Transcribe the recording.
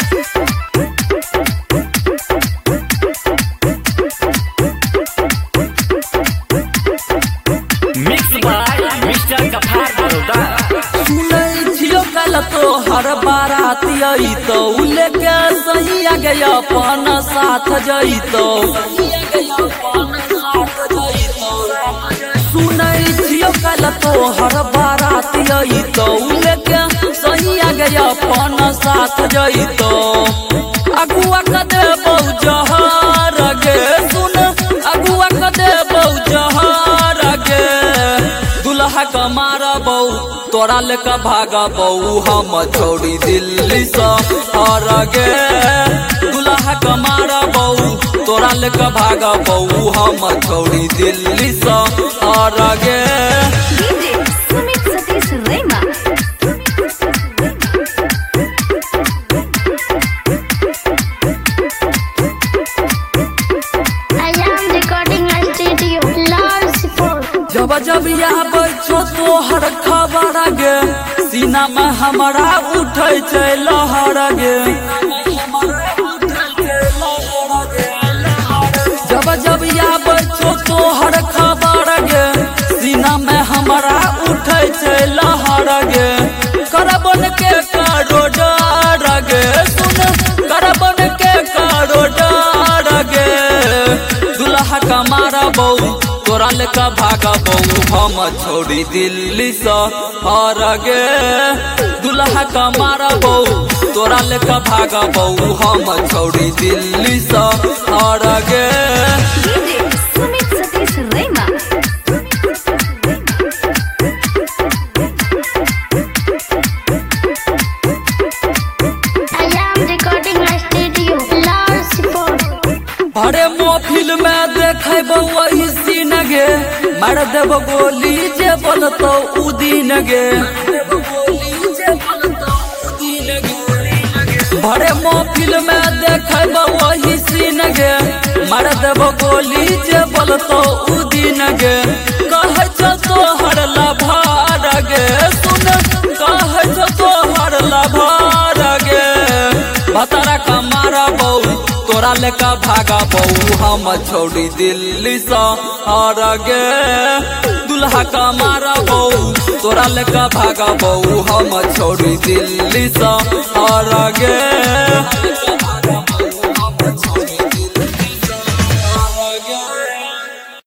तो हर बाराती आई तो लेके सही आ गया अपन साथ जई तो सुनई छियो कल तो हर बाराती आई तो लेके सही आ गया अपन साथ जई तो अगुआ कदे बहु जहर गे सुन अगुआ कदे बहु जहर गे दुल्हा का मारा बहु तोरा लेका भागा बहू हम छोड़ी दिल्ली से हर गे दुल्हा कमारा बहू तोरा लेका भागा बहू हम छोड़ी दिल्ली से हर गे जब जब यहाँ बैठो तो हर खबर गे सीना में हमारा उठे छै लहर गे जब जब यहाँ बैठो तो हर खबर गे सीना में हमारा उठे छै लहर गे करबन के कारो डर गे सुन करबन के कारो डर गे दुल्हा का मारा बहू तोरा लेका भागा बहू हम छोड़ी दिल्ली से हर गे दुल्हा का मारा बहू तोरा लेका भागा बहू हम छोड़ी दिल्ली से हर गे अरे मोफिल में देखे वही सीन गे मार देव गोली जे बोलतो उदीन गे भरे मोफिल में देखे वही सीन गे मार देव गोली जे बोलतो उदीन गे कहे तो हर लभार गे सुन कहे तो हर लभार गे भतरा का मारा बहू तोरा लेका भागा बहू हम छोड़ी दिल्ली से हर गे दुल्हा का मारा बहू तोरा लेका भागा बहू हम छोड़ी दिल्ली से हर गे।